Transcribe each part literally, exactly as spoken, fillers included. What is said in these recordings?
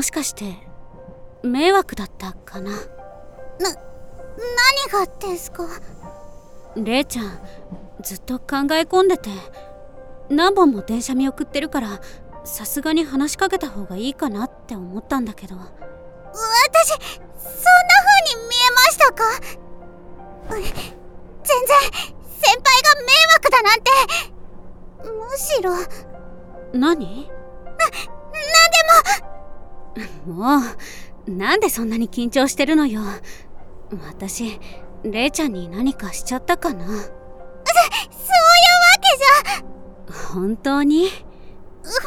もしかして迷惑だったかな。 な、何がですか？ レイちゃんずっと考え込んでて何本も電車見送ってるからさすがに話しかけた方がいいかなって思ったんだけど。 私そんな風に見えましたか？全然先輩が迷惑だなんて。むしろ何？ な、なんでももうなんでそんなに緊張してるのよ。私レイちゃんに何かしちゃったかな。そ、そういうわけじゃ。本当に？ 本当です。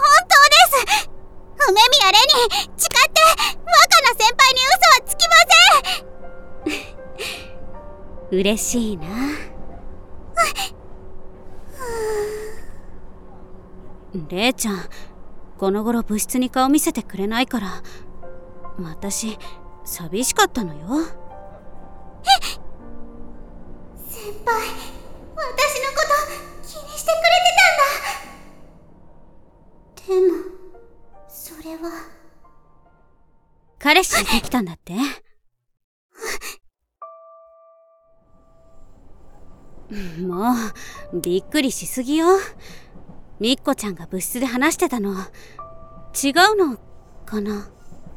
梅宮レニー誓って若菜先輩に嘘はつきません。嬉しいな。レイちゃんこの頃部室に顔見せてくれないから私寂しかったのよ。 え、先輩私のこと気にしてくれてたんだ。でもそれは彼氏できたんだって？もうびっくりしすぎよ。みっこちゃんが部室で話してたの違うのかな？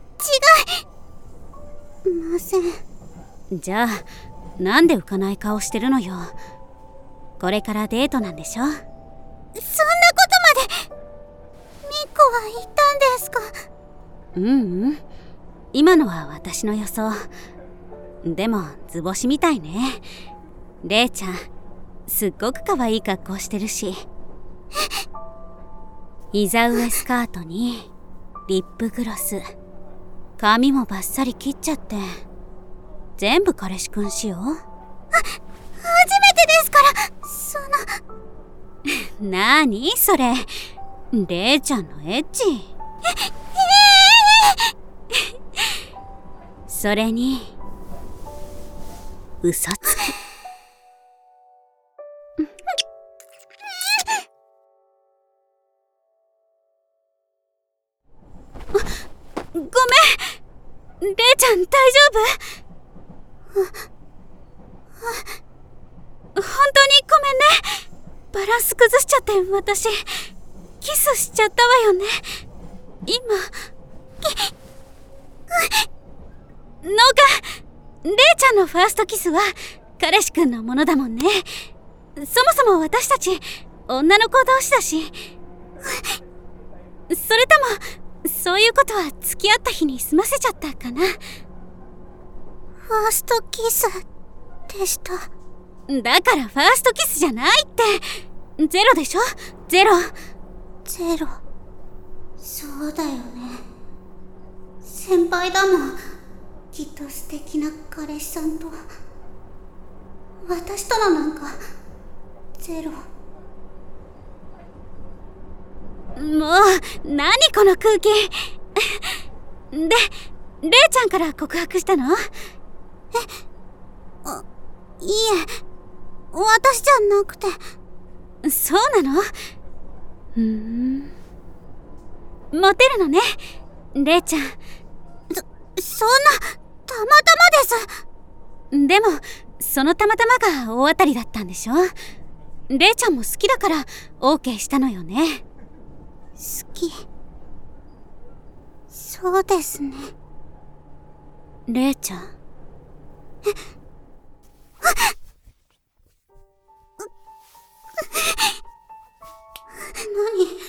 違いません。 じゃあなんで浮かない顔してるのよ。これからデートなんでしょ？そんなことまでみっこは言ったんですか？ うんうん、今のは私の予想。でも図星みたいね。レイちゃんすっごく可愛い格好してるし。膝上スカートにリップグロス、髪もバッサリ切っちゃって全部彼氏くん仕様。あ、初めてですからそのなーにそれ、レイちゃんのエッチ。え、えー、それに嘘つき。ごめん、レイちゃん大丈夫？本当にごめんね。バランス崩しちゃって私キスしちゃったわよね今。のがレイちゃんのファーストキスは彼氏くんのものだもんね。そもそも私たち女の子同士だし。それともそういうことは付き合った日に済ませちゃったかな。 ファーストキスでした。 だからファーストキスじゃないって。ゼロでしょ？ゼロ。 ゼロ。そうだよね。先輩だもん。きっと素敵な彼氏さんと。私とのなんかゼロ。 もう何この空気。でレイちゃんから告白したの？え、 あ、いいえ私じゃなくて。 そうなの？ふーん、モテるのねレイちゃん。 そ、そんなたまたまです。 でもそのたまたまが大当たりだったんでしょ？レイちゃんも好きだから オーケー したのよね。 好き。そうですね。 レイちゃん。 えっ何？なんで？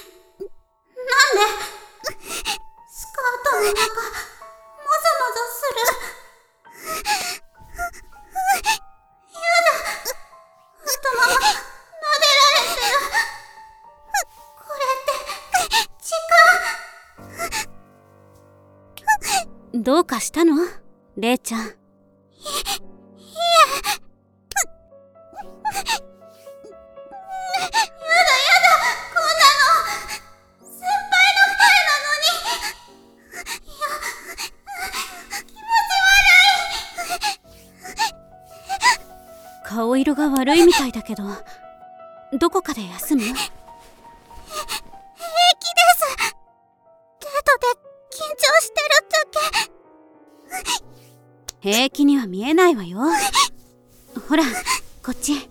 スカートの中もぞもぞする。やだ。頭が撫でられてる。これって時間。 どうかしたの？レイちゃん。い、いえ。顔色が悪いみたいだけどどこかで休む？ 平気です。デートで緊張してる平気には見えないわよ。ほらこっち。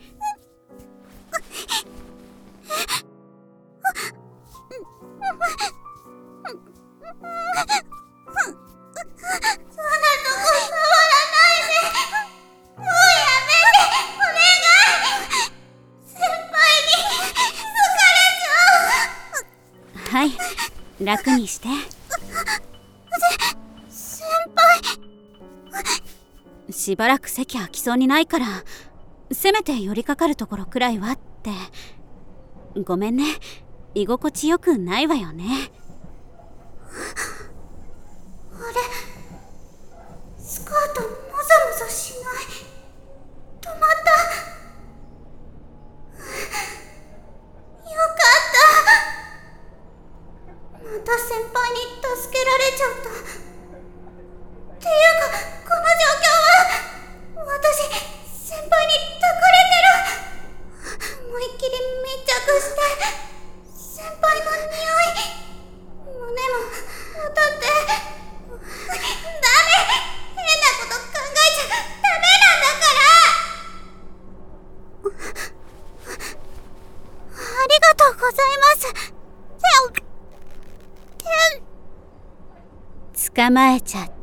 はい、楽にして。 先輩。 しばらく席空きそうにないから、せめて寄りかかるところくらいはって。ごめんね、居心地よくないわよね。 あれ、スカートもぞもぞしない。止まった。よかった。また先輩に助けられちゃった。っていうか、この状況は私、先輩に抱かれてる。思いっきり密着して先輩の匂い、胸も当たって。ダメ、変なこと考えちゃダメなんだから。ありがとうございます。 捕まえちゃった。